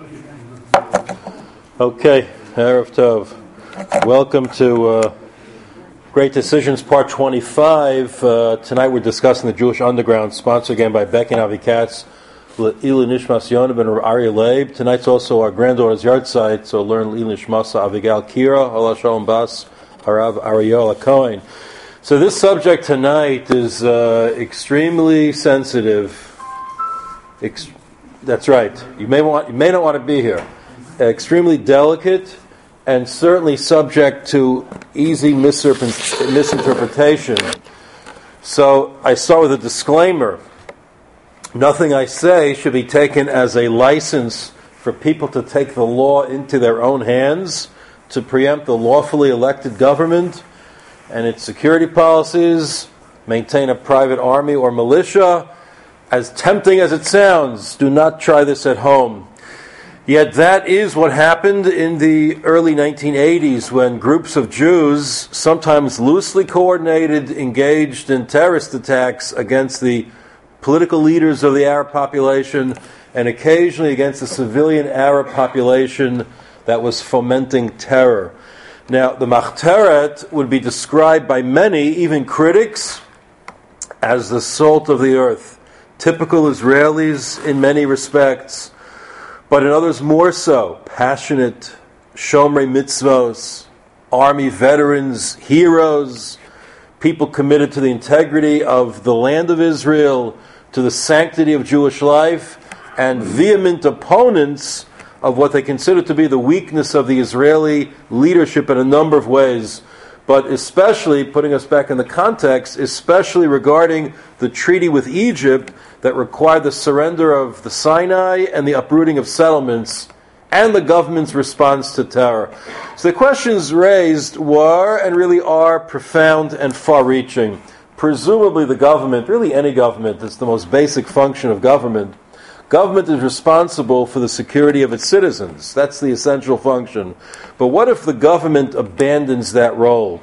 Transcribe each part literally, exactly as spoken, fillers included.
Okay, Erev Tov. Welcome to uh, Great Decisions, Part twenty-five. Uh, tonight we're discussing the Jewish Underground, sponsored again by Becky and Avi Katz, Ili Nishmas Yonah ben Aryeh Leib. Tonight's also our granddaughter's yard site, so learn Ili Nishmasa Avigal Kira, Allah Shalom Bas, Harav Ariola Cohen. So this subject tonight is uh, extremely sensitive. Ex- that's right. You may want, you may not want to be here. Extremely delicate and certainly subject to easy misinterpretation. So I start with a disclaimer. Nothing I say should be taken as a license for people to take the law into their own hands, to preempt the lawfully elected government and its security policies, maintain a private army or militia. As tempting as it sounds, do not try this at home. Yet that is what happened in the early nineteen eighties when groups of Jews, sometimes loosely coordinated, engaged in terrorist attacks against the political leaders of the Arab population and occasionally against the civilian Arab population that was fomenting terror. Now, the Machteret would be described by many, even critics, as the salt of the earth. Typical Israelis in many respects, but in others more so. Passionate, Shomrei Mitzvos, army veterans, heroes, people committed to the integrity of the land of Israel, to the sanctity of Jewish life, and vehement opponents of what they consider to be the weakness of the Israeli leadership in a number of ways, but especially, putting us back in the context, especially regarding the treaty with Egypt that required the surrender of the Sinai and the uprooting of settlements and the government's response to terror. So the questions raised were and really are profound and far-reaching. Presumably the government, really any government, it's the most basic function of government. Government is responsible for the security of its citizens. That's the essential function. But what if the government abandons that role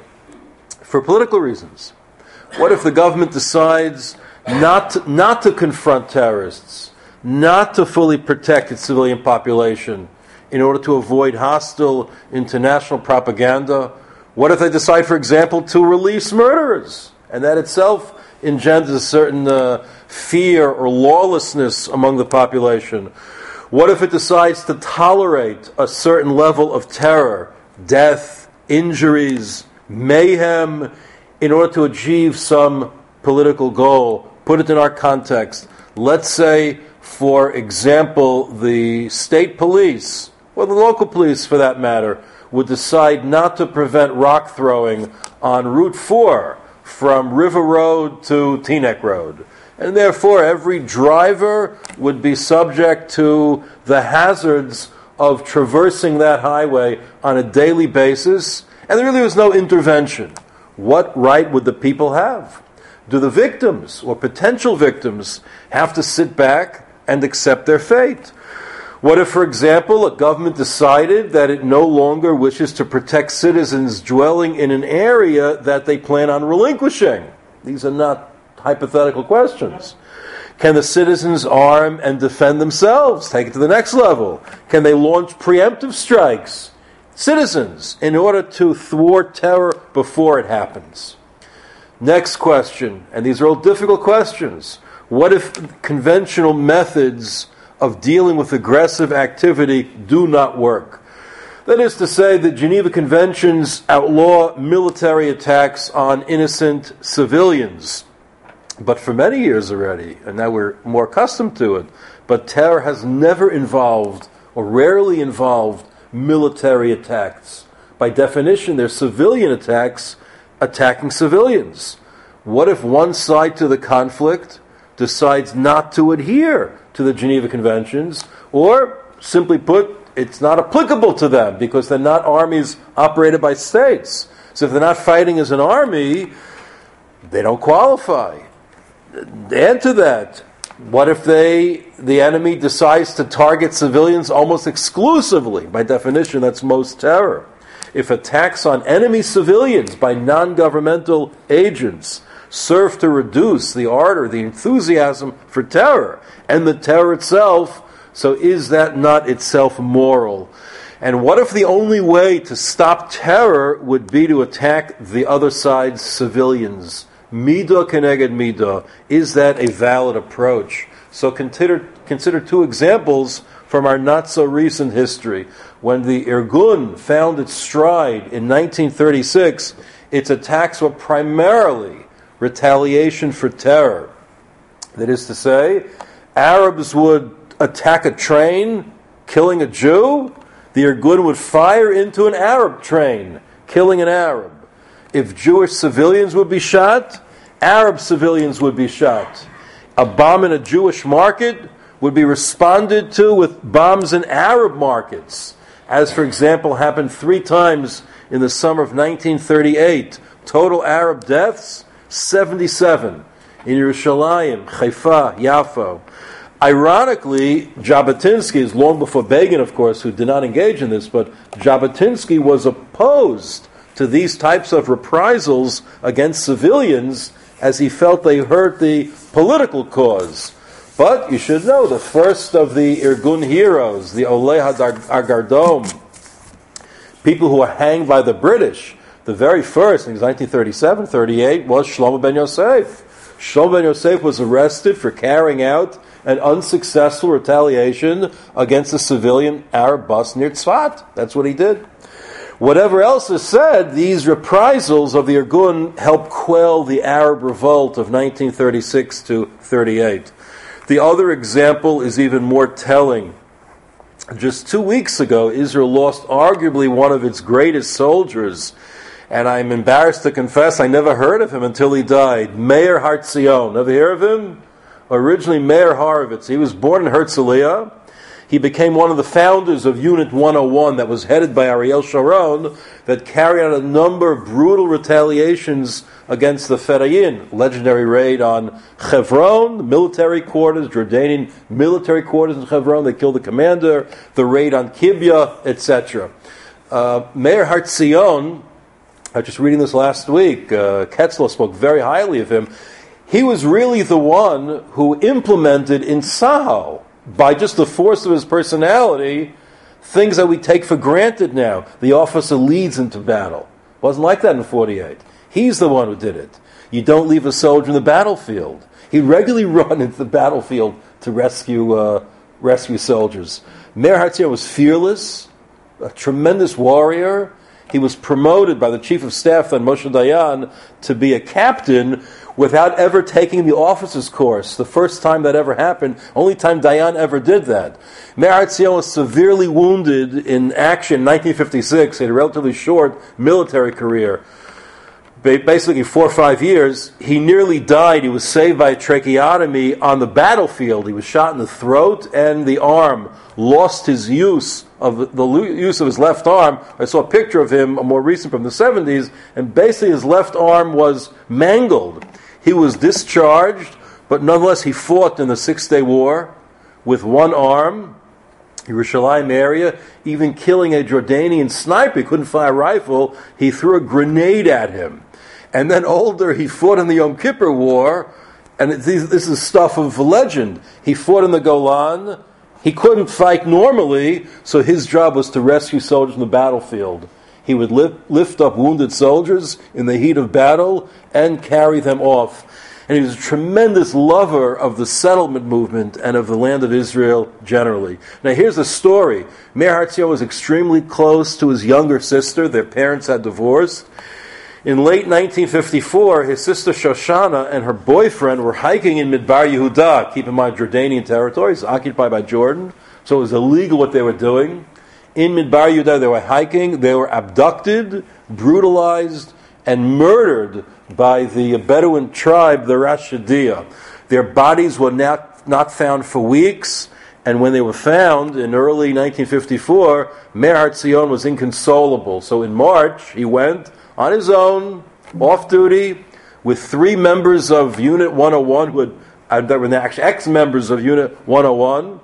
for political reasons? What if the government decides not to, not to confront terrorists, not to fully protect its civilian population in order to avoid hostile international propaganda? What if they decide, for example, to release murderers? And that itself engenders a certain uh, fear or lawlessness among the population. What if it decides to tolerate a certain level of terror, death, injuries, mayhem, in order to achieve some political goal? Put it in our context. Let's say, for example, the state police, or the local police for that matter, would decide not to prevent rock throwing on Route four from River Road to Teaneck Road. And therefore, every driver would be subject to the hazards of traversing that highway on a daily basis, and there really was no intervention. What right would the people have? Do the victims, or potential victims, have to sit back and accept their fate? What if, for example, a government decided that it no longer wishes to protect citizens dwelling in an area that they plan on relinquishing? These are not hypothetical questions. Can the citizens arm and defend themselves? Take it to the next level. Can they launch preemptive strikes? Citizens, in order to thwart terror before it happens. Next question, and these are all difficult questions. What if conventional methods of dealing with aggressive activity do not work? That is to say, the Geneva Conventions outlaw military attacks on innocent civilians. But for many years already, and now we're more accustomed to it, but terror has never involved, or rarely involved, military attacks. By definition, they're civilian attacks attacking civilians. What if one side to the conflict decides not to adhere to the Geneva Conventions, or, simply put, it's not applicable to them because they're not armies operated by states. So if they're not fighting as an army, they don't qualify. Add to that, what if they, the enemy decides to target civilians almost exclusively? By definition, that's most terror. If attacks on enemy civilians by non-governmental agents serve to reduce the ardor, the enthusiasm for terror, and the terror itself So is that not itself moral? And what if the only way to stop terror would be to attack the other side's civilians? Midah keneged midah. Is that a valid approach? So consider, consider two examples from our not-so-recent history. When the Irgun found its stride in nineteen thirty-six, its attacks were primarily retaliation for terror. That is to say, Arabs would attack a train, killing a Jew. The Irgun would fire into an Arab train, killing an Arab. If Jewish civilians would be shot, Arab civilians would be shot. A bomb in a Jewish market would be responded to with bombs in Arab markets, as, for example, happened three times in the summer of nineteen thirty-eight. Total Arab deaths, seventy-seven. In Yerushalayim, Haifa, Yaffo. Ironically, Jabotinsky is long before Begin, of course, who did not engage in this, but Jabotinsky was opposed to these types of reprisals against civilians as he felt they hurt the political cause. But you should know, the first of the Irgun heroes, the Oleh HaGardom, people who were hanged by the British, the very first, in nineteen thirty-seven thirty-eight, was Shlomo ben Yosef. Shlomo ben Yosef was arrested for carrying out an unsuccessful retaliation against a civilian Arab bus near Tzfat. That's what he did. Whatever else is said, these reprisals of the Irgun helped quell the Arab revolt of nineteen thirty-six to thirty-eight. The other example is even more telling. Just two weeks ago, Israel lost arguably one of its greatest soldiers, and I'm embarrassed to confess I never heard of him until he died. Meir Hartzion. Ever hear of him? Originally Meir Horovitz. He was born in Herzliya. He became one of the founders of Unit one oh one that was headed by Ariel Sharon, that carried out a number of brutal retaliations against the Fedayeen. Legendary raid on Hebron, military quarters, Jordanian military quarters in Hebron. They killed the commander. The raid on Kibbutz, et cetera. Uh, Meir Hartzion, I was just reading this last week, uh, Ketzler spoke very highly of him. He was really the one who implemented in Sahel, by just the force of his personality, things that we take for granted now. The officer leads into battle. It wasn't like that in forty-eight. He's the one who did it. You don't leave a soldier in the battlefield. He regularly run into the battlefield to rescue uh, rescue soldiers. Meir Hartzion was fearless, a tremendous warrior. He was promoted by the chief of staff, then Moshe Dayan, to be a captain without ever taking the officer's course. The first time that ever happened, only time Dayan ever did that. Meir Hartzion was severely wounded in action in nineteen fifty-six. He had a relatively short military career, basically four or five years. He nearly died. He was saved by a tracheotomy on the battlefield. He was shot in the throat and the arm, lost his use of the use of his left arm. I saw a picture of him, a more recent from the seventies, and basically his left arm was mangled. He was discharged, but nonetheless he fought in the Six-Day War with one arm, Yerushalayim area, even killing a Jordanian sniper. He couldn't fire a rifle. He threw a grenade at him. And then older, he fought in the Yom Kippur War, and this is stuff of legend. He fought in the Golan. He couldn't fight normally, so his job was to rescue soldiers in the battlefield. He would lift, lift up wounded soldiers in the heat of battle and carry them off. And he was a tremendous lover of the settlement movement and of the land of Israel generally. Now here's the story. Meir Hartzion was extremely close to his younger sister. Their parents had divorced. In late nineteen fifty-four, his sister Shoshana and her boyfriend were hiking in Midbar Yehuda. Keep in mind, Jordanian territory is occupied by Jordan, so it was illegal what they were doing. In Midbar Yehuda, they were hiking. They were abducted, brutalized, and murdered by the Bedouin tribe, the Rashidia. Their bodies were not, not found for weeks, and when they were found in early nineteen fifty-four, Meir Hartzion was inconsolable. So in March, he went on his own, off duty, with three members of Unit one oh one, who had, uh, that were actually ex-members of Unit one oh one.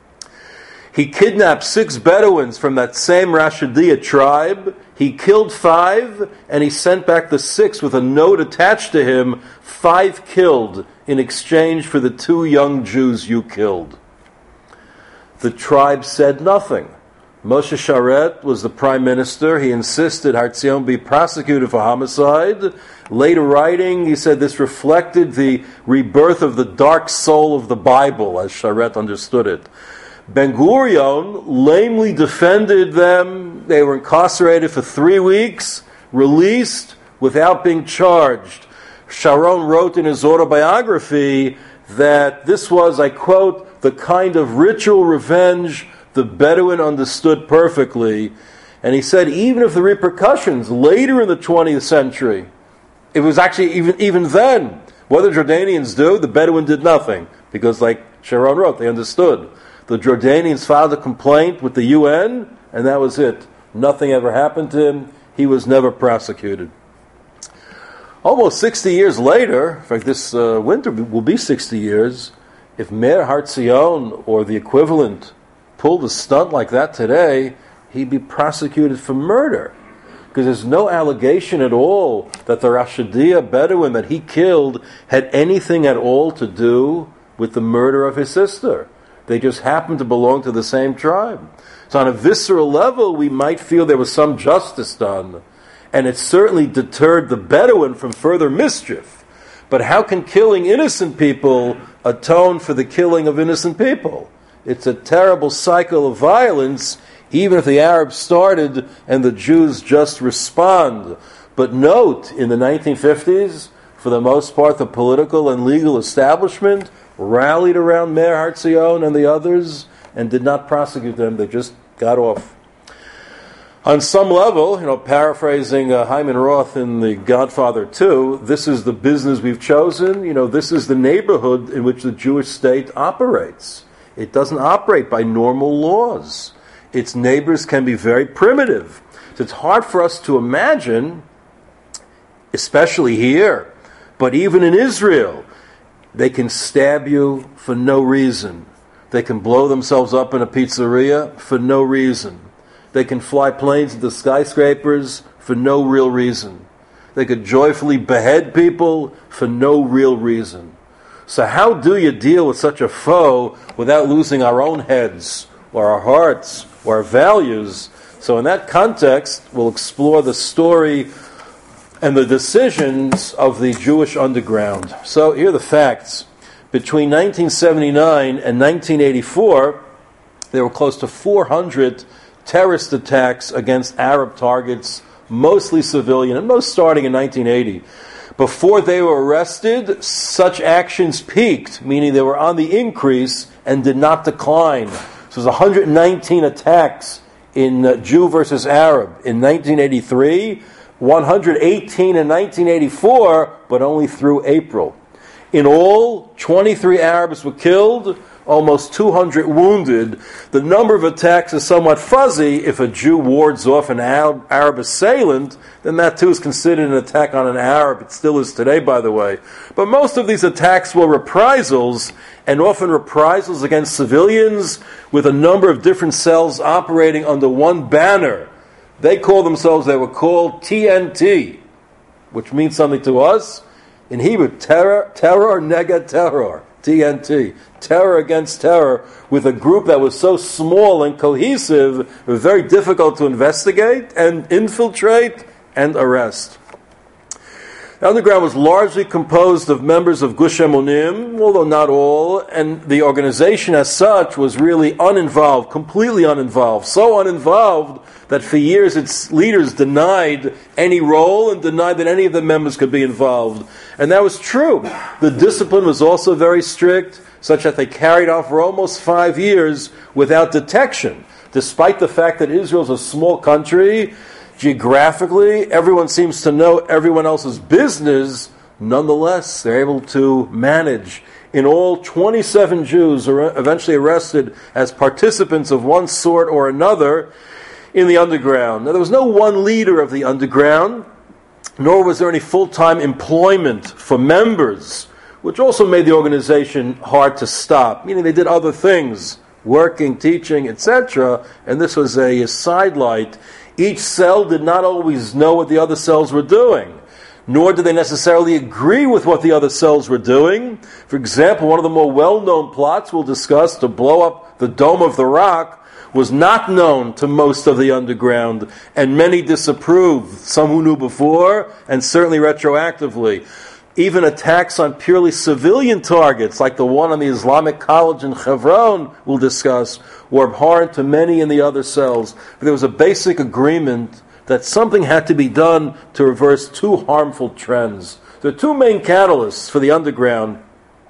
He kidnapped six Bedouins from that same Rashidia tribe. He killed five, and he sent back the six with a note attached to him, five killed, in exchange for the two young Jews you killed. the tribe said nothing. Moshe Sharet was the prime minister. He insisted Har Zion be prosecuted for homicide. Later writing, he said this reflected the rebirth of the dark soul of the Bible, as Sharet understood it. Ben Gurion lamely defended them. They were incarcerated for three weeks, released without being charged. Sharon wrote in his autobiography that this was, I quote, the kind of ritual revenge the Bedouin understood perfectly. And he said even if the repercussions later in the twentieth century, it was actually even, even then, what the Jordanians do, the Bedouin did nothing. Because like Sharon wrote, they understood. The Jordanians filed a complaint with the U N, and that was it. Nothing ever happened to him. He was never prosecuted. Almost sixty years later, in fact this uh, winter will be sixty years, if Meir Har Zion or the equivalent pulled a stunt like that today, he'd be prosecuted for murder. Because there's no allegation at all that the Rashidia Bedouin that he killed had anything at all to do with the murder of his sister. They just happened to belong to the same tribe. So on a visceral level, we might feel there was some justice done. And it certainly deterred the Bedouin from further mischief. But how can killing innocent people atone for the killing of innocent people? It's a terrible cycle of violence, even if the Arabs started and the Jews just respond. But note, in the nineteen fifties, for the most part, the political and legal establishment rallied around Meir Har Zion and the others and did not prosecute them. They just got off. On some level, you know, paraphrasing uh, Hyman Roth in The Godfather two, this is the business we've chosen. You know, this is the neighborhood in which the Jewish state operates. It doesn't operate by normal laws. Its neighbors can be very primitive. So it's hard for us to imagine, especially here, but even in Israel, they can stab you for no reason. They can blow themselves up in a pizzeria for no reason. They can fly planes into skyscrapers for no real reason. They could joyfully behead people for no real reason. So how do you deal with such a foe without losing our own heads, or our hearts, or our values? So in that context, we'll explore the story and the decisions of the Jewish underground. So here are the facts. Between nineteen seventy-nine and nineteen eighty-four, there were close to four hundred terrorist attacks against Arab targets, mostly civilian, and most starting in nineteen eighty. Before they were arrested, such actions peaked, meaning they were on the increase and did not decline. So there's one hundred nineteen attacks in uh, Jew versus Arab in nineteen eighty-three, one hundred eighteen in nineteen eighty-four, but only through April. In all, twenty-three Arabs were killed, almost two hundred wounded. The number of attacks is somewhat fuzzy. If a Jew wards off an Arab, Arab assailant, then that too is considered an attack on an Arab. It still is today, by the way. But most of these attacks were reprisals, and often reprisals against civilians with a number of different cells operating under one banner. They call themselves, they were called T N T, which means something to us. In Hebrew, terror, terror, nega terror, T N T, terror against terror, with a group that was so small and cohesive, it was very difficult to investigate and infiltrate and arrest. The underground was largely composed of members of Gush Emunim, although not all, and the organization as such was really uninvolved, completely uninvolved, so uninvolved that for years its leaders denied any role and denied that any of the members could be involved. And that was true. The discipline was also very strict, such that they carried on for almost five years without detection, despite the fact that Israel is a small country. Geographically, everyone seems to know everyone else's business. Nonetheless, they're able to manage. In all, twenty-seven Jews are eventually arrested as participants of one sort or another in the underground. Now, there was no one leader of the underground, nor was there any full-time employment for members, which also made the organization hard to stop, meaning they did other things, working, teaching, et cetera, and this was a sidelight. Each cell did not always know what the other cells were doing. nor did they necessarily agree with what the other cells were doing. For example, one of the more well-known plots we'll discuss to blow up the Dome of the Rock was not known to most of the underground, and many disapproved, some who knew before, and certainly retroactively. Even attacks on purely civilian targets, like the one on the Islamic College in Hebron we'll discuss, were abhorrent to many in the other cells. But there was a basic agreement that something had to be done to reverse two harmful trends. There are two main catalysts for the underground.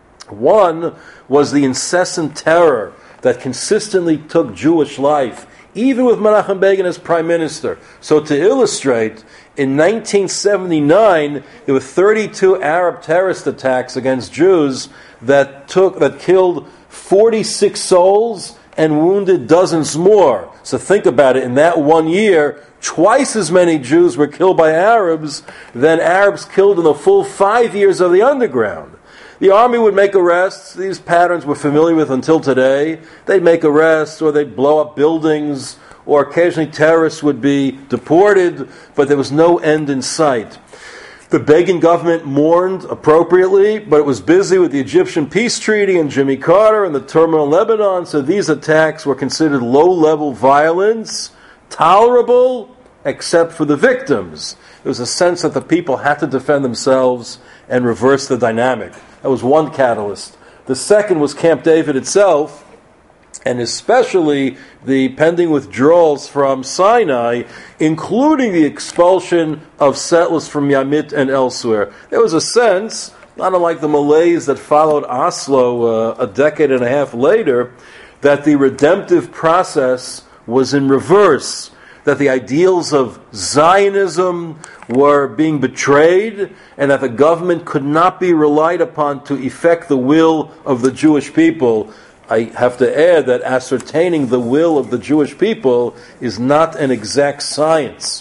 One was the incessant terror that consistently took Jewish life, even with Menachem Begin as prime minister. So to illustrate, in nineteen seventy-nine, there were thirty-two Arab terrorist attacks against Jews that took that killed forty-six souls and wounded dozens more. So think about it, in that one year, twice as many Jews were killed by Arabs than Arabs killed in the full five years of the underground. The army would make arrests. These patterns we're familiar with until today. They'd make arrests, or they'd blow up buildings, or occasionally terrorists would be deported, but there was no end in sight. The Begin government mourned appropriately, but it was busy with the Egyptian peace treaty and Jimmy Carter and the turmoil in Lebanon, so these attacks were considered low-level violence, tolerable, except for the victims. There was a sense that the people had to defend themselves and reverse the dynamic. That was one catalyst. The second was Camp David itself, and especially the pending withdrawals from Sinai, including the expulsion of settlers from Yamit and elsewhere. There was a sense, not unlike the malaise that followed Oslo uh, a decade and a half later, that the redemptive process was in reverse, that the ideals of Zionism were being betrayed, and that the government could not be relied upon to effect the will of the Jewish people. I have to add that ascertaining the will of the Jewish people is not an exact science.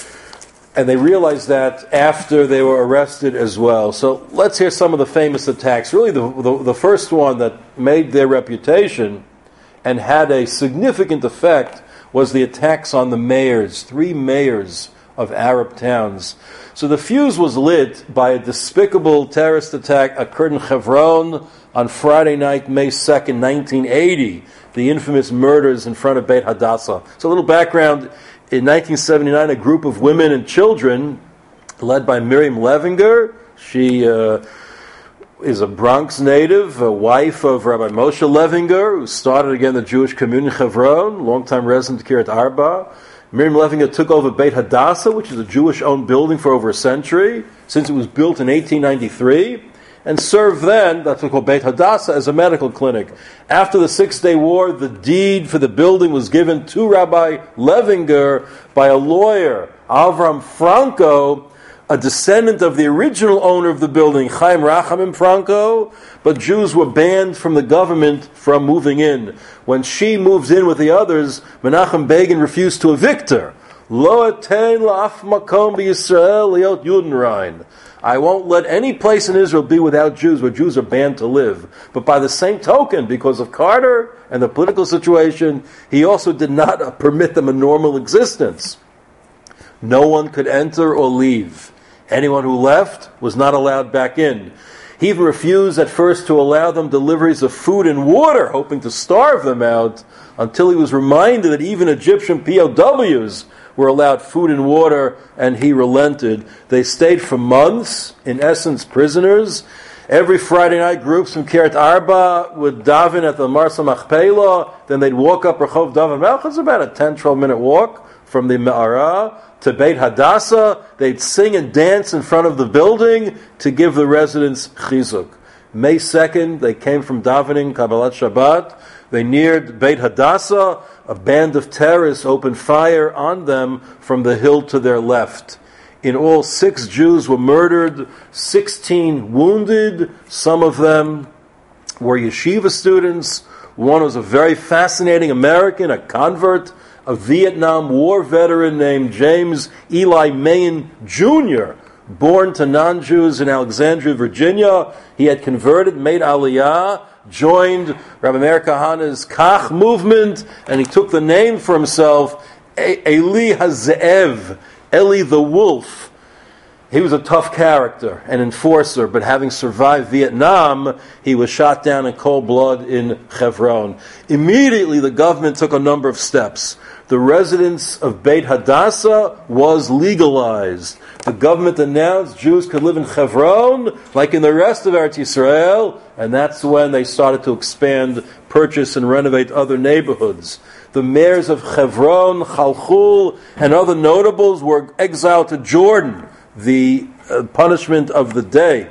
And they realized that after they were arrested as well. So let's hear some of the famous attacks. Really the, the, the first one that made their reputation and had a significant effect was the attacks on the mayors, three mayors of Arab towns. So the fuse was lit by a despicable terrorist attack occurred in Hebron on Friday night, May second, nineteen eighty, the infamous murders in front of Beit Hadassah. So a little background, in nineteen seventy-nine, a group of women and children, led by Miriam Levinger, she uh, is a Bronx native, a wife of Rabbi Moshe Levinger, who started again the Jewish community in Hebron, longtime resident of Kiryat Arba. Miriam Levinger took over Beit Hadassah, which is a Jewish-owned building for over a century, since it was built in eighteen ninety-three, and served then, that's what we call Beit Hadassah, as a medical clinic. After the Six-Day War, the deed for the building was given to Rabbi Levinger by a lawyer, Avram Franco, a descendant of the original owner of the building, Chaim Rachamim Franco, but Jews were banned from the government from moving in. When she moved in with the others, Menachem Begin refused to evict her. Lo etein la'af makom b'Yisrael liot Judenrein. I won't let any place in Israel be without Jews, where Jews are banned to live. But by the same token, because of Carter and the political situation, he also did not permit them a normal existence. No one could enter or leave. Anyone who left was not allowed back in. He even refused at first to allow them deliveries of food and water, hoping to starve them out, until he was reminded that even Egyptian P O Ws were allowed food and water, and he relented. They stayed for months, in essence prisoners. Every Friday night, groups from Kiryat Arba would daven at the Marsa Machpelah, then they'd walk up Rehov David Melch. It's about a ten, twelve minute walk from the Me'ara to Beit Hadassah. They'd sing and dance in front of the building to give the residents chizuk. May second, they came from davening Kabbalat Shabbat. They neared Beit Hadassah. A band of terrorists opened fire on them from the hill to their left. In all, six Jews were murdered, sixteen wounded. Some of them were yeshiva students. One was a very fascinating American, a convert, a Vietnam War veteran named James Eli Mayen Junior, born to non-Jews in Alexandria, Virginia. He had converted, made Aliyah, joined Rabbi Meir Kahana's Kach movement, and he took the name for himself, Eli HaZe'ev, Eli the Wolf. he was a tough character, an enforcer, but having survived Vietnam, he was shot down in cold blood in Hebron. Immediately, the government took a number of steps. The residence of Beit Hadassah was legalized. The government announced Jews could live in Hebron like in the rest of Eretz Yisrael, and that's when they started to expand, purchase, and renovate other neighborhoods. The mayors of Hebron, Chalchul, and other notables were exiled to Jordan, the uh, punishment of the day.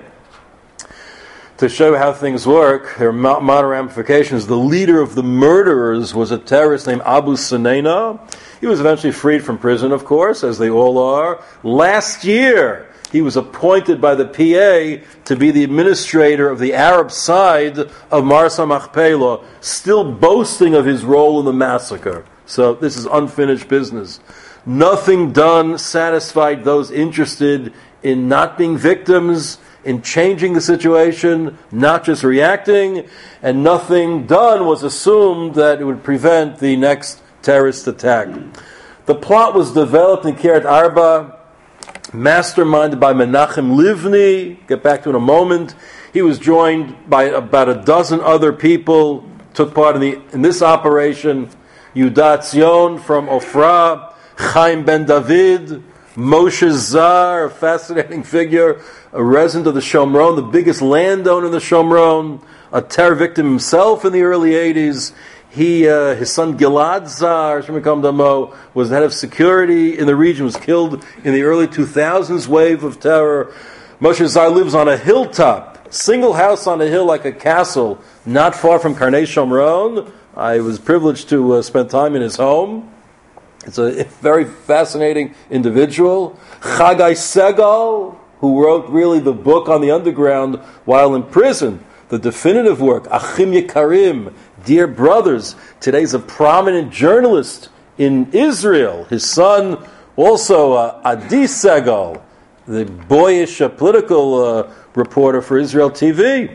To show how things work, there are modern ramifications. The leader of the murderers was a terrorist named Abu Sinena. He was eventually freed from prison, of course, as they all are. Last year, he was appointed by the P A to be the administrator of the Arab side of Marsa Machpelah, still boasting of his role in the massacre. So this is unfinished business. Nothing done satisfied those interested in not being victims, in changing the situation, not just reacting, and nothing done was assumed that it would prevent the next terrorist attack. The plot was developed in Kiryat Arba, masterminded by Menachem Livni. Get back to it in a moment. He was joined by about a dozen other people, took part in, the, in this operation. Yehuda Tzion from Ofra, Chaim Ben David, Moshe Zar, a fascinating figure, a resident of the Shomron, the biggest landowner in the Shomron, a terror victim himself in the early eighties. He, uh, his son Gilad Zar, was the head of security in the region, was killed in the early two thousands wave of terror. Moshe Zar lives on a hilltop, single house on a hill like a castle, not far from Karnei Shomron. I was privileged to uh, spend time in his home. It's a very fascinating individual. Chagai Segal, who wrote really the book on the underground while in prison, the definitive work, Achim Yekarim, Dear Brothers. Today's a prominent journalist in Israel. His son, also uh, Adi Segal, the boyish uh, political uh, reporter for Israel T V.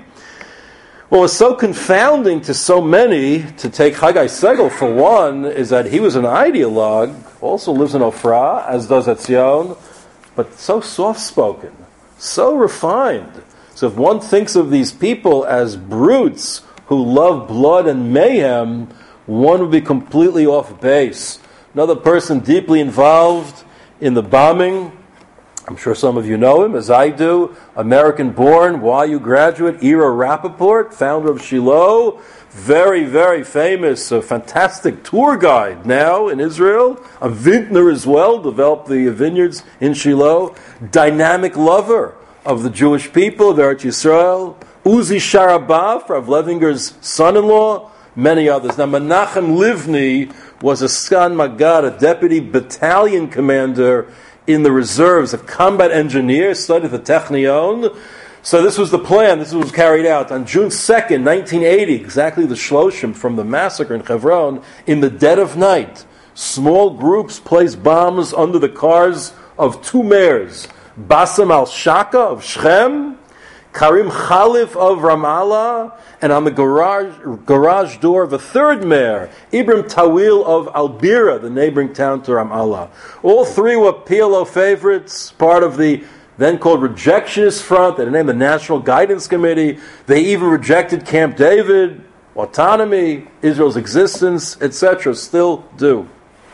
What was so confounding to so many, to take Chagai Segal for one, is that he was an ideologue, also lives in Ofra, as does Etzion, but so soft-spoken, so refined. So if one thinks of these people as brutes who love blood and mayhem, one would be completely off base. Another person deeply involved in the bombing, I'm sure some of you know him, as I do, American-born, Y U graduate, Ira Rappaport, founder of Shiloh, very, very famous, a fantastic tour guide now in Israel, a vintner as well, developed the vineyards in Shiloh, dynamic lover of the Jewish people of Eretz Yisrael, Uzi Sharabaf, Rav Levinger's son-in-law, many others. Now, Menachem Livni was a Skan Magad, a deputy battalion commander in the reserves, a combat engineer, studied at the Technion. So this was the plan, this was carried out. On June second, nineteen eighty, exactly the Shloshim from the massacre in Hebron, in the dead of night, small groups placed bombs under the cars of two mayors, Bassem al-Shaka of Shechem, Karim Khalif of Ramallah, and on the garage, garage door of a third mayor, Ibram Tawil of Albira, the neighboring town to Ramallah. All three were P L O favorites, part of the then called Rejectionist Front, they named the National Guidance Committee. They even rejected Camp David, autonomy, Israel's existence, et cetera, still do.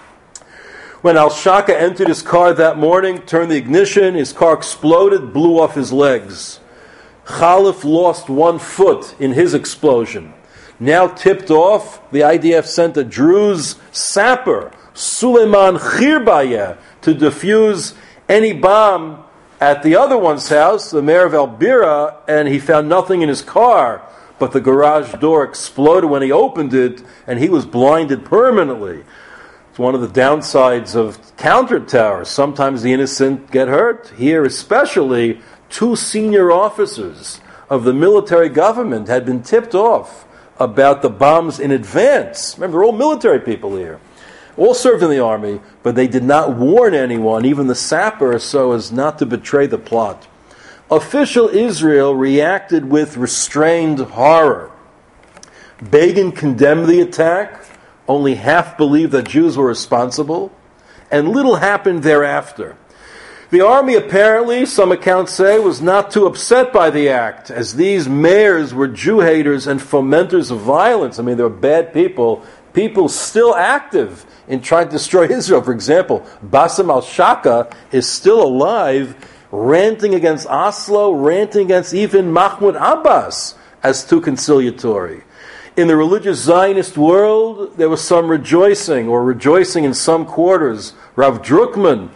When Al-Shaka entered his car that morning, turned the ignition, his car exploded, blew off his legs. Khalif lost one foot in his explosion. Now tipped off, the I D F sent a Druze sapper, Suleiman Khirbayeh, to defuse any bomb at the other one's house, the mayor of Albira, and he found nothing in his car, but the garage door exploded when he opened it, and he was blinded permanently. It's one of the downsides of counter-terror. Sometimes the innocent get hurt. Here especially, two senior officers of the military government had been tipped off about the bombs in advance. Remember, they're all military people here. All served in the army, but they did not warn anyone, even the sapper, so as not to betray the plot. Official Israel reacted with restrained horror. Begin condemned the attack. Only half believed that Jews were responsible, and little happened thereafter. The army apparently, some accounts say, was not too upset by the act, as these mayors were Jew haters and fomenters of violence. I mean, they were bad people, people still active in trying to destroy Israel. For example, Bassem al-Shaka is still alive, ranting against Oslo, ranting against even Mahmoud Abbas as too conciliatory. In the religious Zionist world, there was some rejoicing, or rejoicing in some quarters. Rav Druckmann,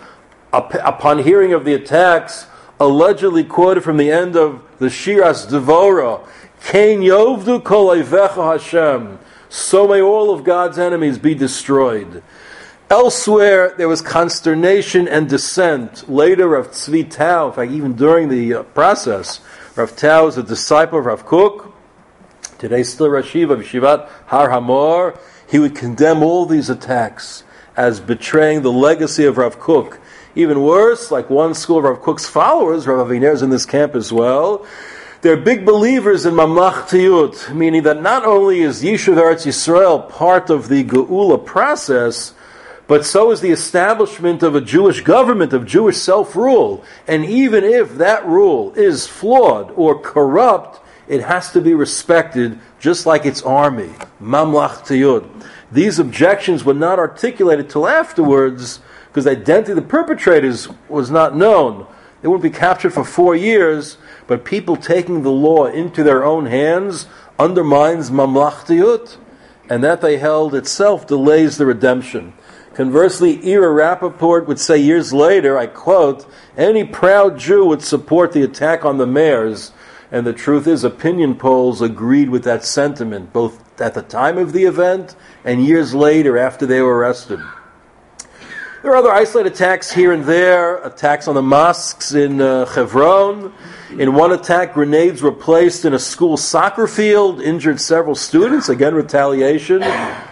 upon hearing of the attacks, allegedly quoted from the end of the Shiras Devora, Kein Yovdu Kol Oivecha Hashem, so may all of God's enemies be destroyed. Elsewhere, there was consternation and dissent. Later, Rav Tzvi Tau, in fact, even during the uh, process, Rav Tau is a disciple of Rav Kook, today still Rosh Yeshiva of Yeshivat Har Hamor. He would condemn all these attacks as betraying the legacy of Rav Kook. Even worse, like one school of Rav Kook's followers, Rav Aviner is in this camp as well, they're big believers in Mamlachtiyut, meaning that not only is Yishuv Eretz Yisrael part of the Geula process, but so is the establishment of a Jewish government, of Jewish self-rule. And even if that rule is flawed or corrupt, it has to be respected, just like its army, Mamlachtiyut. These objections were not articulated till afterwards, because the identity of the perpetrators was not known. They wouldn't be captured for four years, but people taking the law into their own hands undermines Mamlachtiyut, and that they held itself delays the redemption. Conversely, Ira Rappaport would say years later, I quote, any proud Jew would support the attack on the mayors, and the truth is opinion polls agreed with that sentiment, both at the time of the event and years later after they were arrested. There are other isolated attacks here and there, attacks on the mosques in uh, Hebron. In one attack, grenades were placed in a school soccer field, injured several students, again retaliation.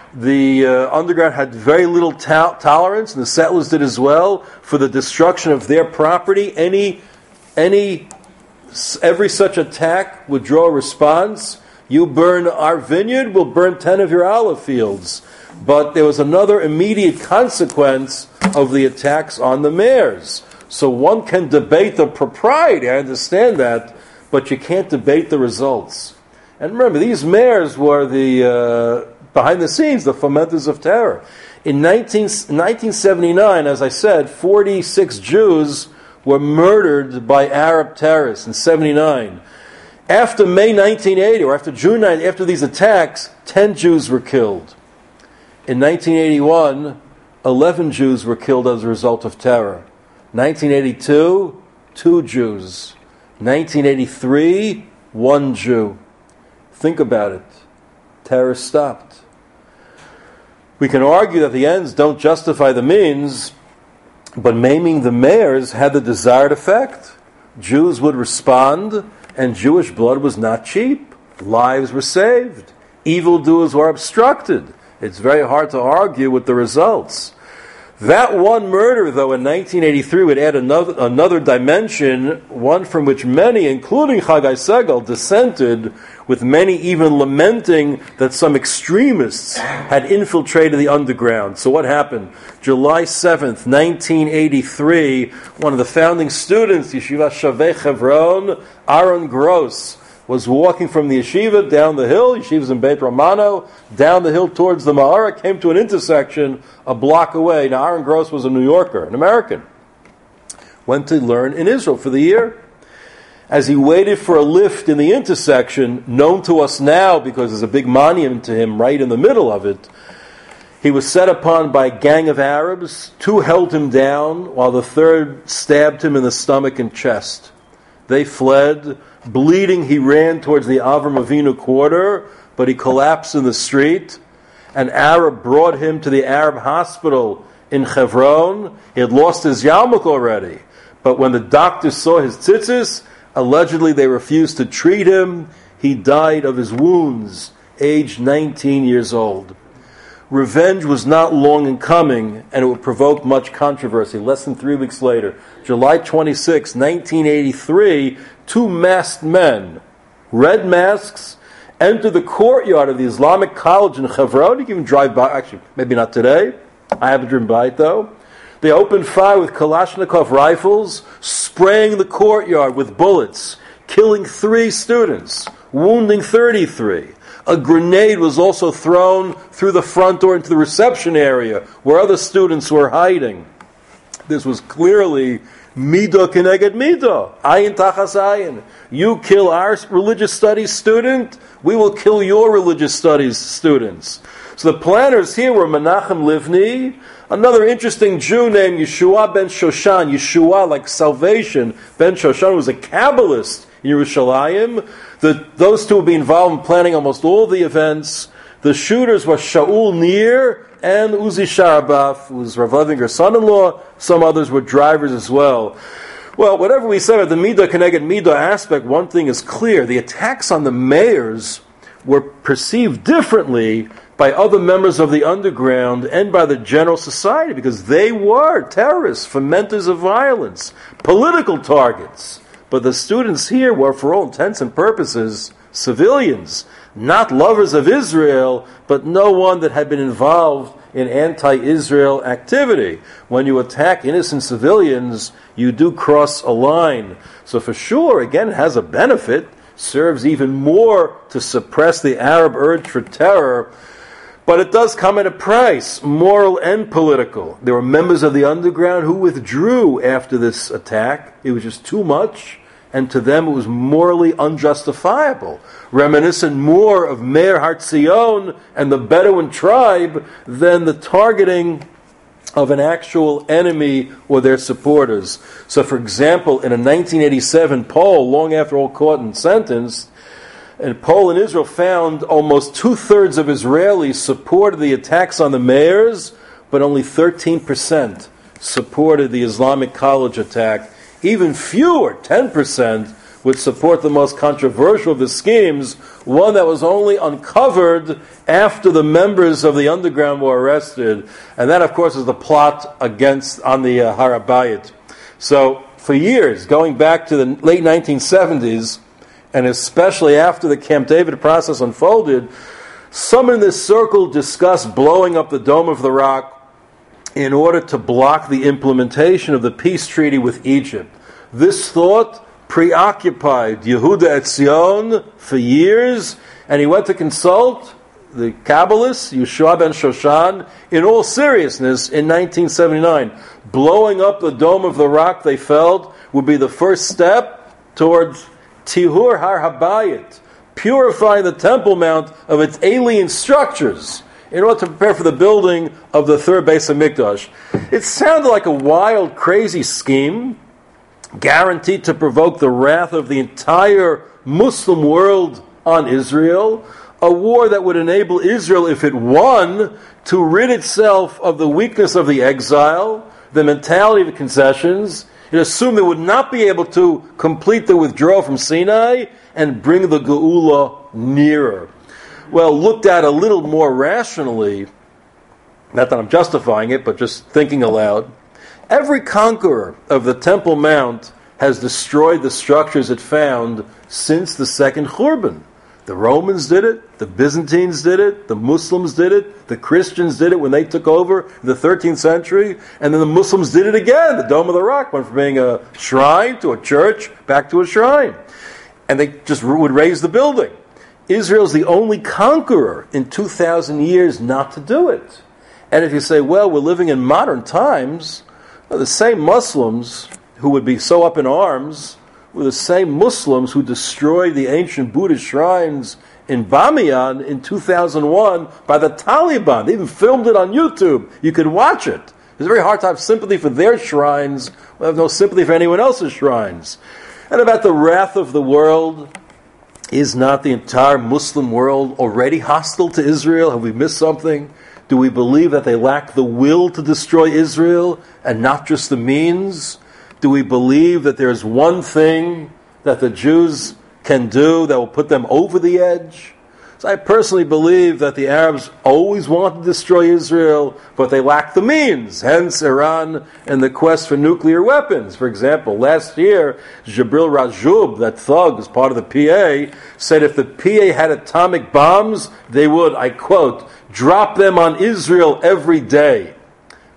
The uh, underground had very little to- tolerance, and the settlers did as well, for the destruction of their property. Any, any, every such attack would draw a response. You burn our vineyard, we'll burn ten of your olive fields. But there was another immediate consequence of the attacks on the mayors. So one can debate the propriety, I understand that, but you can't debate the results. And remember, these mayors were the, uh, behind the scenes, the fomenters of terror. In nineteen, nineteen seventy-nine, as I said, forty-six Jews were murdered by Arab terrorists in seventy-nine. After May nineteen eighty, or after June ninth, after these attacks, ten Jews were killed. In nineteen eighty-one, eleven Jews were killed as a result of terror. nineteen eighty-two, two Jews. nineteen eighty-three, one Jew. Think about it. Terror stopped. We can argue that the ends don't justify the means, but maiming the mayors had the desired effect. Jews would respond, and Jewish blood was not cheap. Lives were saved. Evildoers were obstructed. It's very hard to argue with the results. That one murder, though, in nineteen eighty-three would add another, another dimension, one from which many, including Chagai Segal, dissented, with many even lamenting that some extremists had infiltrated the underground. So what happened? July seventh, nineteen eighty-three, one of the founding students, Yeshiva Shavei Hebron, Aaron Gross, was walking from the yeshiva down the hill, yeshiva's in Beit Romano, down the hill towards the Ma'ara, came to an intersection a block away. Now Aaron Gross was a New Yorker, an American. Went to learn in Israel for the year. As he waited for a lift in the intersection, known to us now because there's a big monument to him right in the middle of it, he was set upon by a gang of Arabs. Two held him down, while the third stabbed him in the stomach and chest. They fled. Bleeding, he ran towards the Avram Avinu quarter, but he collapsed in the street. An Arab brought him to the Arab hospital in Hebron. He had lost his yarmulke already. But when the doctors saw his tzitzis, allegedly they refused to treat him. He died of his wounds, aged nineteen years old. Revenge was not long in coming, and it would provoke much controversy. Less than three weeks later, July twenty-sixth, nineteen eighty-three, two masked men, red masks, entered the courtyard of the Islamic College in Hebron. You can even drive by, actually, maybe not today. I haven't driven by it, though. They opened fire with Kalashnikov rifles, spraying the courtyard with bullets, killing three students, wounding thirty-three. A grenade was also thrown through the front door into the reception area where other students were hiding. This was clearly Midah Keneged Midah, Ayin Tachas Ayin. You kill our religious studies student, we will kill your religious studies students. So the planners here were Menachem Livni, another interesting Jew named Yeshua ben Shoshan. Yeshua, like salvation, ben Shoshan was a Kabbalist in Yerushalayim. The, those two would be involved in planning almost all the events. The shooters were Shaul Nir and Uzi Sharabaf, who was Rav Levinger's son-in-law. Some others were drivers as well. Well, whatever we said about the Midah Keneged Midah aspect, one thing is clear. The attacks on the mayors were perceived differently by other members of the underground and by the general society because they were terrorists, fomenters of violence, political targets. But the students here were, for all intents and purposes, civilians, not lovers of Israel, but no one that had been involved in anti-Israel activity. When you attack innocent civilians, you do cross a line. So for sure, again, it has a benefit, serves even more to suppress the Arab urge for terror, but it does come at a price, moral and political. There were members of the underground who withdrew after this attack. It was just too much, and to them it was morally unjustifiable. Reminiscent more of Meir Hartzion and the Bedouin tribe than the targeting of an actual enemy or their supporters. So, for example, in a nineteen eighty-seven poll, long after all caught and sentenced, a poll in Israel found almost two-thirds of Israelis supported the attacks on the mayors, but only thirteen percent supported the Islamic College attack. Even fewer, ten percent, would support the most controversial of the schemes, one that was only uncovered after the members of the underground were arrested. And that, of course, is the plot against on the uh, Har HaBayit. So, for years, going back to the late nineteen seventies, and especially after the Camp David process unfolded, some in this circle discussed blowing up the Dome of the Rock in order to block the implementation of the peace treaty with Egypt. This thought preoccupied Yehuda Etzion for years, and he went to consult the Kabbalists, Yeshua ben Shoshan, in all seriousness in nineteen seventy-nine. Blowing up the Dome of the Rock, they felt, would be the first step towards Tihur Har HaBayit, purifying the Temple Mount of its alien structures in order to prepare for the building of the third Beis HaMikdash. It sounded like a wild, crazy scheme, guaranteed to provoke the wrath of the entire Muslim world on Israel, a war that would enable Israel, if it won, to rid itself of the weakness of the exile, the mentality of the concessions. It assumed they would not be able to complete the withdrawal from Sinai and bring the Geula nearer. Well, looked at a little more rationally, not that I'm justifying it, but just thinking aloud, every conqueror of the Temple Mount has destroyed the structures it found since the second Churban. The Romans did it, the Byzantines did it, the Muslims did it, the Christians did it when they took over in the thirteenth century, and then the Muslims did it again. The Dome of the Rock went from being a shrine to a church, back to a shrine. And they just would raise the building. Israel's the only conqueror in two thousand years not to do it. And if you say, well, we're living in modern times, well, the same Muslims who would be so up in arms were the same Muslims who destroyed the ancient Buddhist shrines in Bamiyan in two thousand one by the Taliban. They even filmed it on YouTube. You could watch it. It's very hard to have sympathy for their shrines. We have no sympathy for anyone else's shrines. And about the wrath of the world, is not the entire Muslim world already hostile to Israel? Have we missed something? Do we believe that they lack the will to destroy Israel and not just the means? Do we believe that there's one thing that the Jews can do that will put them over the edge? So I personally believe that the Arabs always want to destroy Israel, but they lack the means. Hence Iran and the quest for nuclear weapons. For example, last year, Jibril Rajoub, that thug, as part of the P A, said if the P A had atomic bombs, they would, I quote, drop them on Israel every day.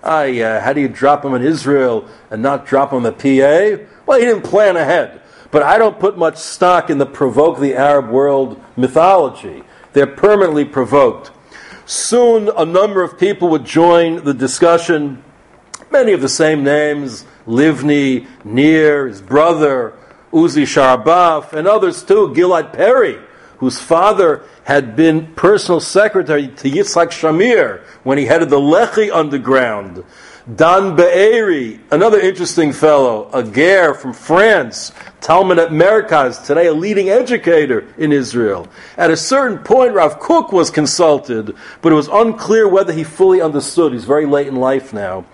I, uh, how do you drop them in Israel and not drop them in the P A? Well, he didn't plan ahead. But I don't put much stock in the provoke the Arab world mythology. They're permanently provoked. Soon a number of people would join the discussion, many of the same names, Livni, Nir, his brother, Uzi Sharbaf, and others too, Gilad Perry, whose father had been personal secretary to Yitzhak Shamir when he headed the Lehi underground. Dan Be'eri, another interesting fellow, a Ger from France, Talmud at Merkaz, today a leading educator in Israel. At a certain point, Rav Kook was consulted, but it was unclear whether he fully understood. He's very late in life now.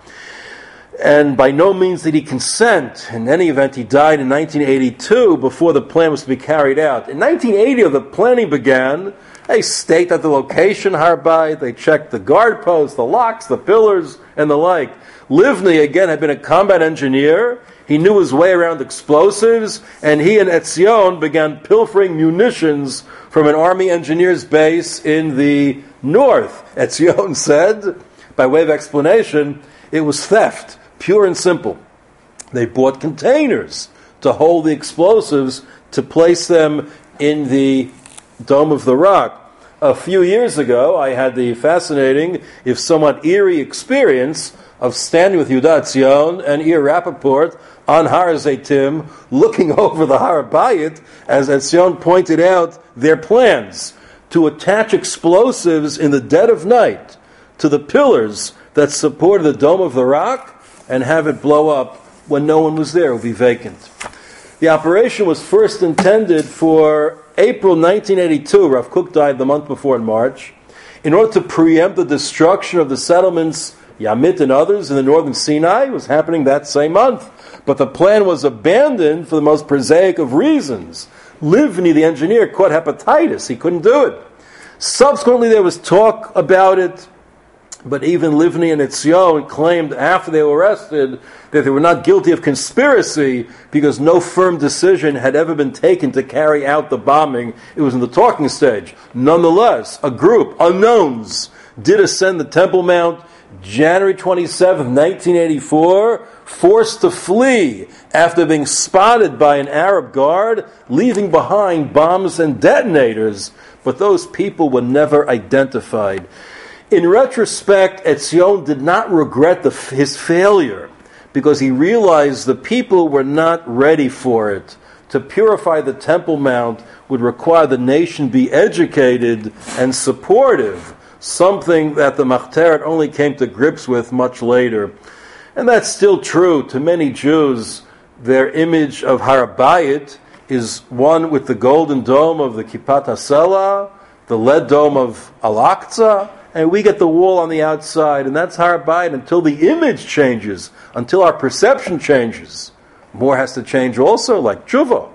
And by no means did he consent. In any event, he died in nineteen eighty-two before the plan was to be carried out. In nineteen eighty, the planning began. They staked out the location, Har Bayit. They checked the guard posts, the locks, the pillars, and the like. Livni, again, had been a combat engineer. He knew his way around explosives, and he and Etzion began pilfering munitions from an army engineer's base in the north. Etzion said, by way of explanation, it was theft. Pure and simple. They bought containers to hold the explosives to place them in the Dome of the Rock. A few years ago, I had the fascinating, if somewhat eerie experience of standing with Yehuda Etzion and Ir Rappaport on Har Zeitim, looking over the Har Bayit, as Etzion pointed out their plans to attach explosives in the dead of night to the pillars that supported the Dome of the Rock, and have it blow up when no one was there. It would be vacant. The operation was first intended for April nineteen eighty-two. Rav Kook died the month before in March. In order to preempt the destruction of the settlements, Yamit and others in the northern Sinai, it was happening that same month. But the plan was abandoned for the most prosaic of reasons. Livni, the engineer, caught hepatitis. He couldn't do it. Subsequently, there was talk about it. But even Livni and Etzion claimed after they were arrested that they were not guilty of conspiracy because no firm decision had ever been taken to carry out the bombing. It was in the talking stage. Nonetheless, a group, unknowns, did ascend the Temple Mount January twenty-seventh, nineteen eighty-four, forced to flee after being spotted by an Arab guard, leaving behind bombs and detonators. But those people were never identified. In retrospect, Etzion did not regret the, his failure because he realized the people were not ready for it. To purify the Temple Mount would require the nation be educated and supportive, something that the Machteret only came to grips with much later. And that's still true. To many Jews, their image of Har Bayit is one with the golden dome of the Kippat HaSela, the lead dome of Al-Aqsa, and we get the wall on the outside, and that's Har Bayit until the image changes, until our perception changes. More has to change also, like tshuva.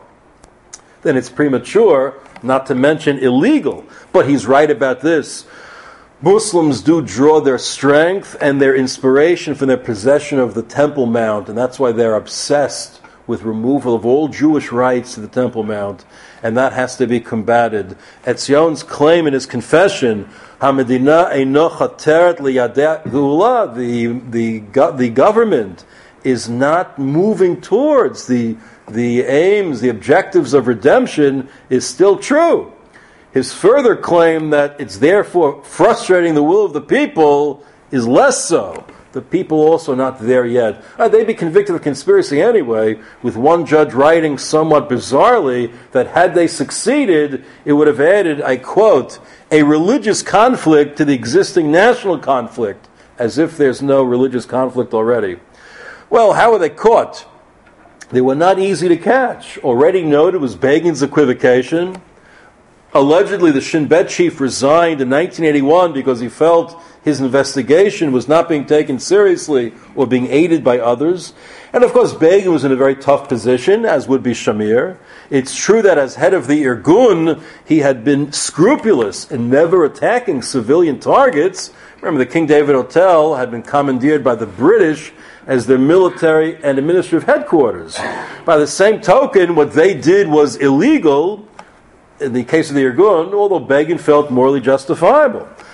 Then it's premature, not to mention illegal. But he's right about this. Muslims do draw their strength and their inspiration from their possession of the Temple Mount, and that's why they're obsessed with removal of all Jewish rights to the Temple Mount, and that has to be combated. Etzion's claim in his confession, Hamedina eino chateret liyadei geula, the the the government is not moving towards the the aims, the objectives of redemption, is still true. His further claim that it's therefore frustrating the will of the people is less so. The people also not there yet. Uh, they'd be convicted of conspiracy anyway, with one judge writing somewhat bizarrely that had they succeeded, it would have added, I quote, a religious conflict to the existing national conflict, as if there's no religious conflict already. Well, how were they caught? They were not easy to catch. Already noted was Begin's equivocation. Allegedly, the Shin Bet chief resigned in nineteen eighty-one because he felt his investigation was not being taken seriously or being aided by others. And of course, Begin was in a very tough position, as would be Shamir. It's true that as head of the Irgun, he had been scrupulous in never attacking civilian targets. Remember, the King David Hotel had been commandeered by the British as their military and administrative headquarters. By the same token, what they did was illegal. In the case of the Irgun, although Begin felt morally justifiable.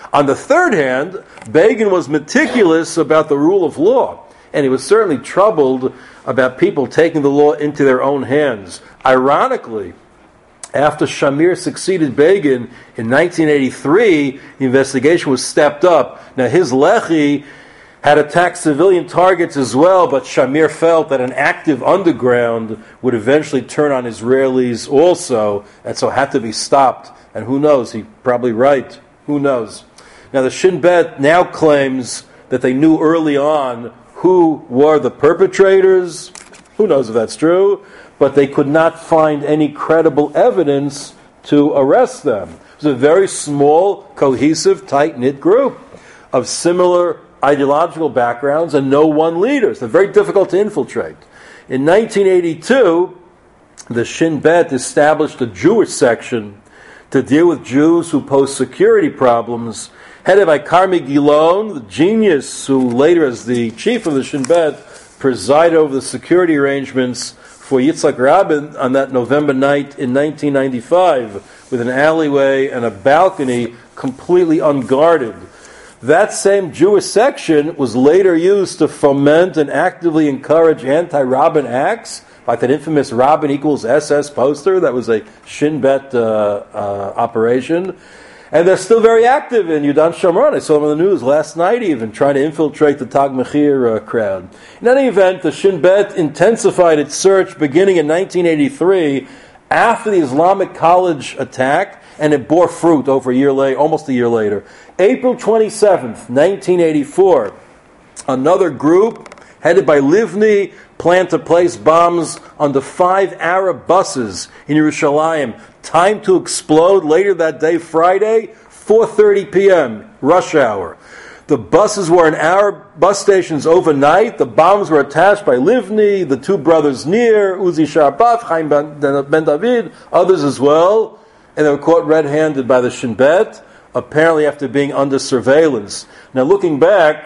On the third hand, Begin was meticulous about the rule of law, and he was certainly troubled about people taking the law into their own hands. Ironically, after Shamir succeeded Begin in nineteen eighty-three, the investigation was stepped up. Now his Lehi had attacked civilian targets as well, but Shamir felt that an active underground would eventually turn on Israelis also, and so had to be stopped. And who knows, he's probably right. Who knows? Now the Shin Bet now claims that they knew early on who were the perpetrators. Who knows if that's true? But they could not find any credible evidence to arrest them. It was a very small, cohesive, tight-knit group of similar ideological backgrounds and no one leaders. They're very difficult to infiltrate. In nineteen eighty-two, the Shin Bet established a Jewish section to deal with Jews who pose security problems, headed by Carmi Gilon, the genius who later, as the chief of the Shin Bet, presided over the security arrangements for Yitzhak Rabin on that November night in nineteen ninety-five, with an alleyway and a balcony completely unguarded. That same Jewish section was later used to foment and actively encourage anti-Rabin acts, like that infamous Rabin equals S S poster. That was a Shin Bet uh, uh, operation. And they're still very active in Yudan Shomron. I saw them on the news last night even, trying to infiltrate the Tag Mechir uh, crowd. In any event, the Shin Bet intensified its search beginning in nineteen eighty-three after the Islamic College attack, and it bore fruit over a year later, almost a year later. April twenty-seventh, nineteen eighty-four, another group headed by Livni planned to place bombs on the five Arab buses in Yerushalayim. Time to explode later that day, Friday, four thirty p.m., rush hour. The buses were in Arab bus stations overnight. The bombs were attached by Livni, the two brothers Nir, Uzi Sharbaf, Chaim Ben David, others as well. And they were caught red-handed by the Shin Bet, apparently after being under surveillance. Now, looking back,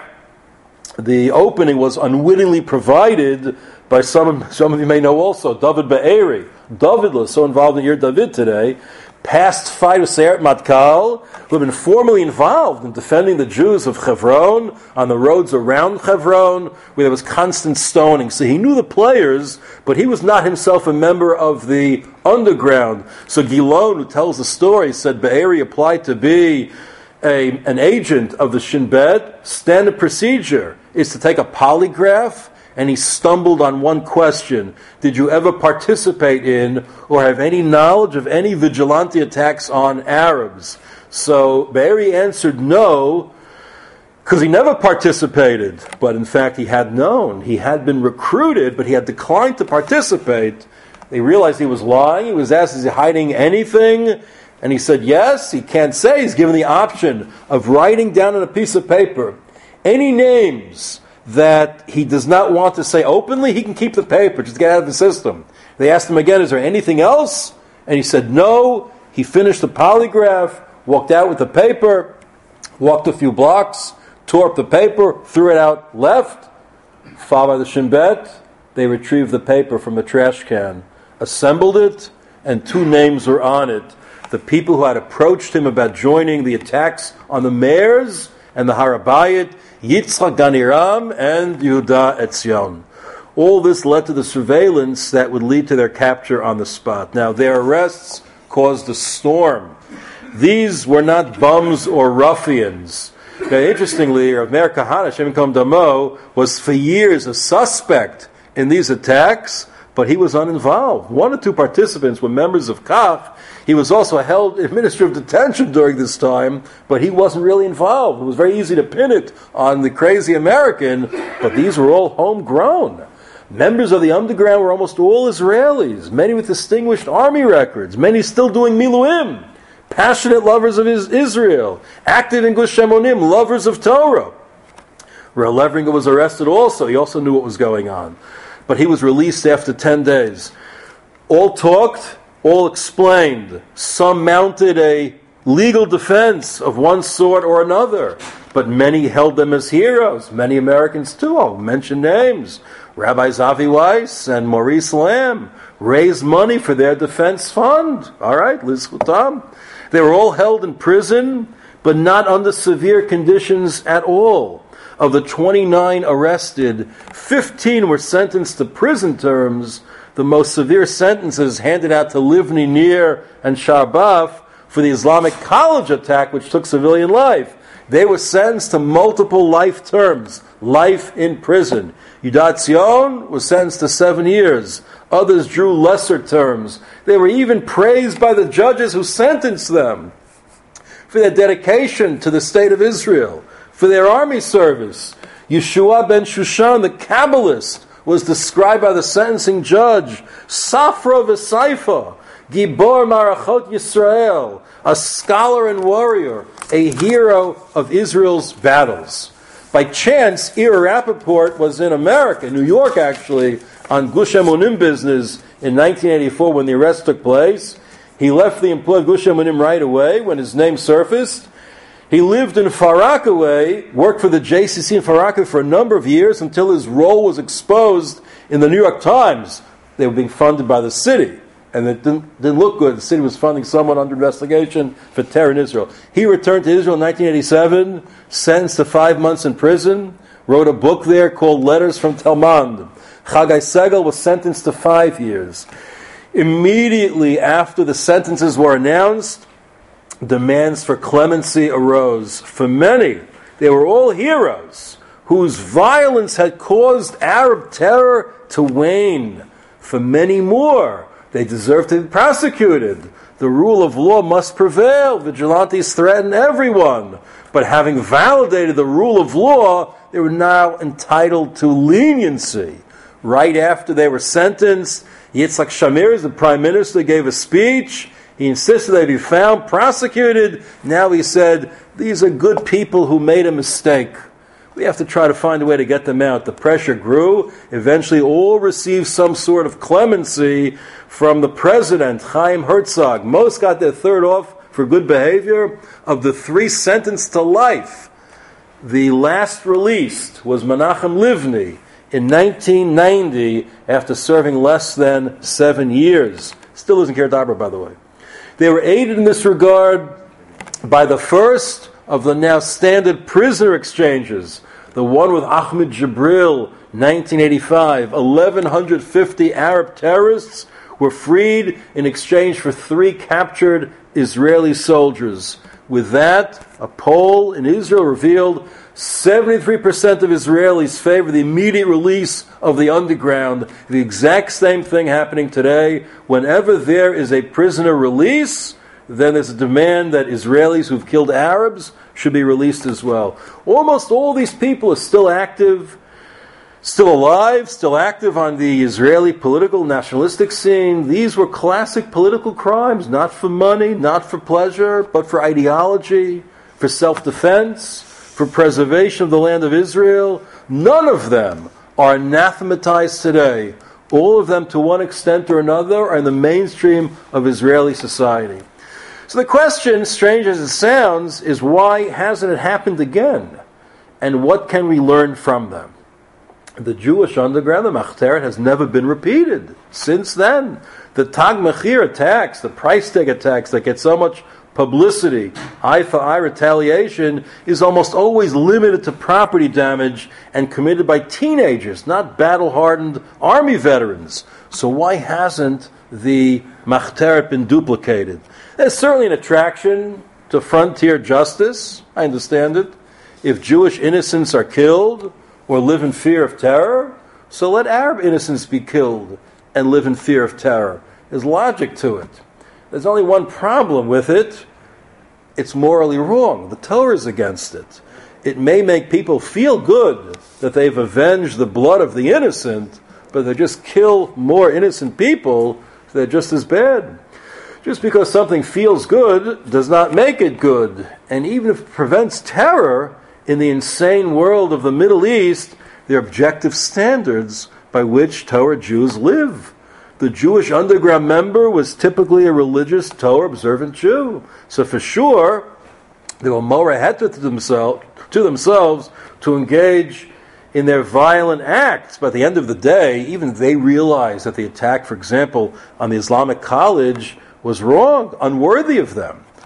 the opening was unwittingly provided by some, some of you may know also, David Be'eri. David was so involved in Yer David today, past fighter Seyeret Matkal, who had been formally involved in defending the Jews of Hebron on the roads around Hebron, where there was constant stoning. So he knew the players, but he was not himself a member of the underground. So Gilon, who tells the story, said Be'eri applied to be a, an agent of the Shin Bet. Standard procedure is to take a polygraph, and he stumbled on one question. Did you ever participate in or have any knowledge of any vigilante attacks on Arabs? So Be'eri answered no, because he never participated. But in fact, he had known. He had been recruited, but he had declined to participate. They realized he was lying. He was asked, is he hiding anything? And he said yes. He can't say. He's given the option of writing down on a piece of paper any names that he does not want to say openly. He can keep the paper, just get out of the system. They asked him again, is there anything else? And he said no. He finished the polygraph, walked out with the paper, walked a few blocks, tore up the paper, threw it out, left. Followed by the Shin Bet, they retrieved the paper from a trash can, assembled it, and two names were on it. The people who had approached him about joining the attacks on the mayors and the Harabayit, Yitzchak Ganiram and Yehuda Etzion. All this led to the surveillance that would lead to their capture on the spot. Now, their arrests caused a storm. These were not bums or ruffians. Now, interestingly, Rav Meir Kahana, Shem Kom Damo, was for years a suspect in these attacks, but he was uninvolved. One or two participants were members of Kach. He was also held in administrative detention during this time, but he wasn't really involved. It was very easy to pin it on the crazy American, but these were all homegrown. Members of the underground were almost all Israelis, many with distinguished army records, many still doing Miluim, passionate lovers of Israel, active in Gush Shemonim, lovers of Torah. Rav Levringer was arrested also. He also knew what was going on. But he was released after ten days. All talked, all explained. Some mounted a legal defense of one sort or another, but many held them as heroes. Many Americans too. I'll mention names. Rabbi Zavi Weiss and Maurice Lamb raised money for their defense fund. All right, Liz Chutam. They were all held in prison, but not under severe conditions at all. Of the twenty-nine arrested, fifteen were sentenced to prison terms, the most severe sentences handed out to Livni, Nir, and Sharbaf for the Islamic College attack, which took civilian life. They were sentenced to multiple life terms, life in prison. Yudat Zion was sentenced to seven years. Others drew lesser terms. They were even praised by the judges who sentenced them for their dedication to the state of Israel, for their army service. Yeshua ben Shushan, the Kabbalist, was described by the sentencing judge, Safra v'Saifa, Gibor Marachot Yisrael, a scholar and warrior, a hero of Israel's battles. By chance, Ira Rappaport was in America, New York actually, on Gush Emunim business in nineteen eighty-four when the arrest took place. He left the employ of Gush Emunim right away when his name surfaced. He lived in Far Rockaway, worked for the J C C in Far Rockaway for a number of years until his role was exposed in the New York Times. They were being funded by the city, and it didn't, didn't look good. The city was funding someone under investigation for terror in Israel. He returned to Israel in nineteen eighty-seven, sentenced to five months in prison, wrote a book there called Letters from Telmond. Chagai Segal was sentenced to five years. Immediately after the sentences were announced, demands for clemency arose. For many, they were all heroes whose violence had caused Arab terror to wane. For many more, they deserved to be prosecuted. The rule of law must prevail. Vigilantes threaten everyone. But having validated the rule of law, they were now entitled to leniency. Right after they were sentenced, Yitzhak Shamir, the prime minister, gave a speech. He insisted they be found, prosecuted. Now he said, these are good people who made a mistake. We have to try to find a way to get them out. The pressure grew. Eventually all received some sort of clemency from the president, Chaim Herzog. Most got their third off for good behavior. Of the three sentenced to life, the last released was Menachem Livni in nineteen ninety after serving less than seven years. Still isn't Kirdabra, by the way. They were aided in this regard by the first of the now standard prisoner exchanges, the one with Ahmed Jibril, nineteen eighty-five. eleven fifty Arab terrorists were freed in exchange for three captured Israeli soldiers. With that, a poll in Israel revealed seventy-three percent of Israelis favor the immediate release of the underground. The exact same thing happening today. Whenever there is a prisoner release, then there's a demand that Israelis who've killed Arabs should be released as well. Almost all these people are still active, still alive, still active on the Israeli political nationalistic scene. These were classic political crimes, not for money, not for pleasure, but for ideology, for self-defense, for preservation of the land of Israel. None of them are anathematized today. All of them, to one extent or another, are in the mainstream of Israeli society. So the question, strange as it sounds, is why hasn't it happened again? And what can we learn from them? The Jewish underground, the Machteret, has never been repeated since then. The Tag Machir attacks, the price tag attacks that get so much publicity, eye for eye retaliation, is almost always limited to property damage and committed by teenagers, not battle-hardened army veterans. So why hasn't the Machteret been duplicated? There's certainly an attraction to frontier justice. I understand it. If Jewish innocents are killed or live in fear of terror, so let Arab innocents be killed and live in fear of terror. There's logic to it. There's only one problem with it. It's morally wrong. The Torah is against it. It may make people feel good that they've avenged the blood of the innocent, but they just kill more innocent people, so they're just as bad. Just because something feels good does not make it good. And even if it prevents terror, in the insane world of the Middle East, there are objective standards by which Torah Jews live. The Jewish underground member was typically a religious Torah observant Jew. So for sure, they were more heter to themselves, to themselves to engage in their violent acts. But at the end of the day, even they realized that the attack, for example, on the Islamic College was wrong, unworthy of them.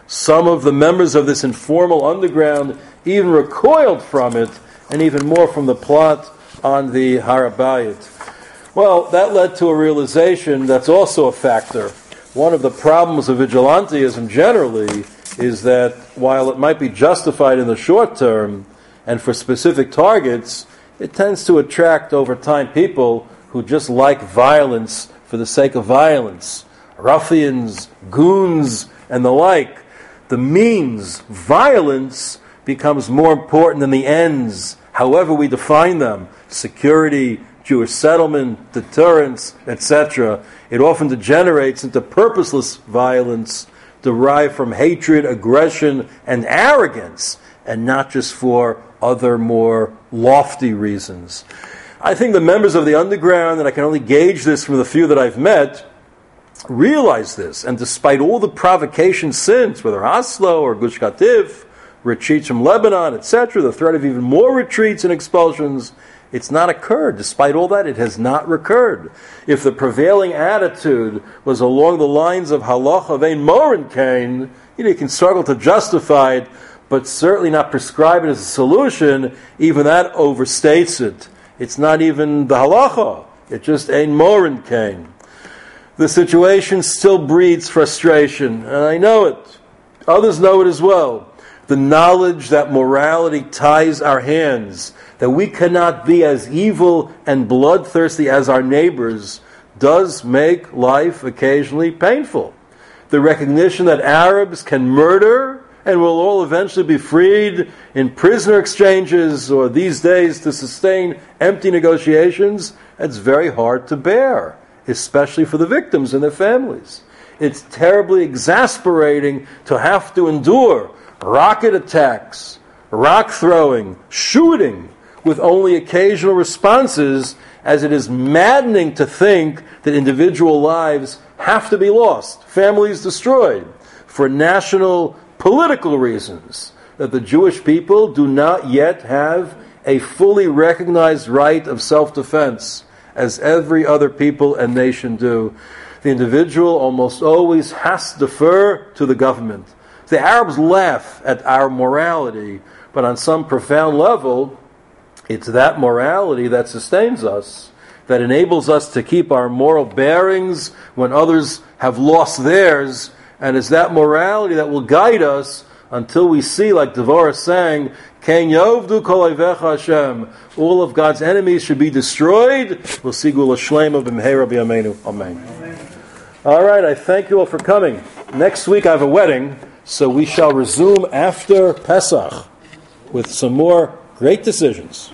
Some of the members of this informal underground even recoiled from it, and even more from the plot on the Har HaBayit. Well, that led to a realization that's also a factor. One of the problems of vigilantism generally is that while it might be justified in the short term and for specific targets, it tends to attract over time people who just like violence for the sake of violence. Ruffians, goons, and the like. The means, violence, becomes more important than the ends, however we define them. Security, Jewish settlement, deterrence, et cetera. It often degenerates into purposeless violence derived from hatred, aggression, and arrogance, and not just for other more lofty reasons. I think the members of the underground, and I can only gauge this from the few that I've met, realize this, and despite all the provocations since, whether Oslo or Gush Katif, retreats from Lebanon, et cetera, the threat of even more retreats and expulsions, it's not occurred. Despite all that, it has not recurred. If the prevailing attitude was along the lines of halacha vein morin kain, you know, you can struggle to justify it, but certainly not prescribe it as a solution. Even that overstates it. It's not even the halacha. It just ain't morin kain. The situation still breeds frustration, and I know it. Others know it as well. The knowledge that morality ties our hands, that we cannot be as evil and bloodthirsty as our neighbors, does make life occasionally painful. The recognition that Arabs can murder and will all eventually be freed in prisoner exchanges, or these days to sustain empty negotiations, it's very hard to bear, especially for the victims and their families. It's terribly exasperating to have to endure rocket attacks, rock throwing, shooting, with only occasional responses, as it is maddening to think that individual lives have to be lost, families destroyed, for national political reasons, that the Jewish people do not yet have a fully recognized right of self-defense, as every other people and nation do. The individual almost always has to defer to the government. The Arabs laugh at our morality, but on some profound level, it's that morality that sustains us, that enables us to keep our moral bearings when others have lost theirs, and it's that morality that will guide us until we see, like Devorah sang, Ken Yovdu Kol Oivecha Hashem, all of God's enemies should be destroyed. We'll see Gula Shlema b'mheira b'yameinu. Amen. All right, I thank you all for coming. Next week I have a wedding, so we shall resume after Pesach with some more great decisions.